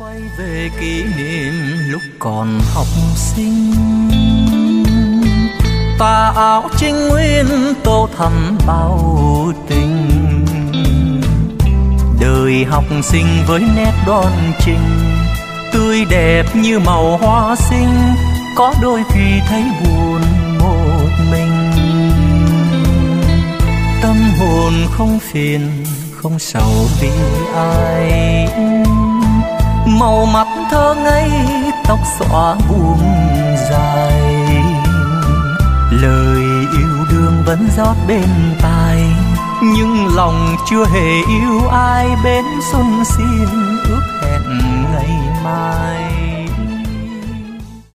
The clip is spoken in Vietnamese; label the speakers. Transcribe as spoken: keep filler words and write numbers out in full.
Speaker 1: quay về kỷ niệm lúc còn học sinh, tà áo trinh nguyên tô thắm bao tình. Đời học sinh với nét đoan trình, tươi đẹp như màu hoa xinh, có đôi khi thấy buồn một mình. Tâm hồn không phiền không sầu vì ai, màu mắt thơ ngây tóc xõa buông dài. Lời yêu đương vẫn rót bên tai, nhưng lòng chưa hề yêu ai. Bên xuân xin ước hẹn ngày mai.